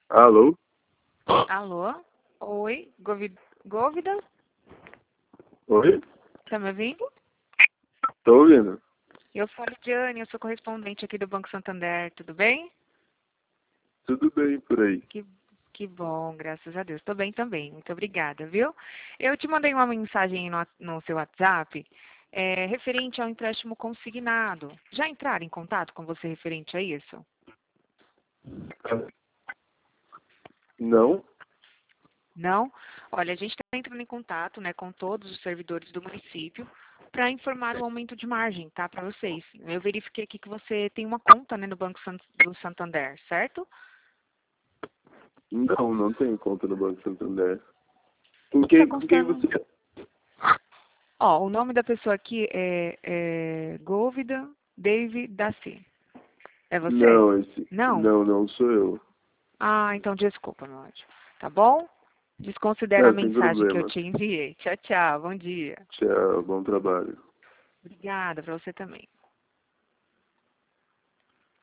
Alô? Alô? Oi, Gôvida? Oi? Tá me ouvindo? Tô ouvindo. Eu sou a Lidiane, eu sou correspondente aqui do Banco Santander, tudo bem? Tudo bem por aí? Que bom, graças a Deus. Tô bem também, muito obrigada, viu? Eu te mandei uma mensagem no seu WhatsApp, referente ao empréstimo consignado. Já entraram em contato com você referente a isso? Não? Não? Olha, a gente está entrando em contato, né, com todos os servidores do município para informar o aumento de margem, tá, para vocês. Eu verifiquei aqui que você tem uma conta, né, no Banco do Santander, certo? Não, não tenho conta no Banco Santander. Tá Com quem constando... você... Ó, o nome da pessoa aqui é Gôvida David Daci. É você? Não, Não? não sou eu. Ah, então desculpa, meu anjo. Tá bom? Desconsidera a Não, sem mensagem que eu problema. te enviei. Tchau, tchau. Bom dia. Tchau, bom trabalho. Obrigada para você também.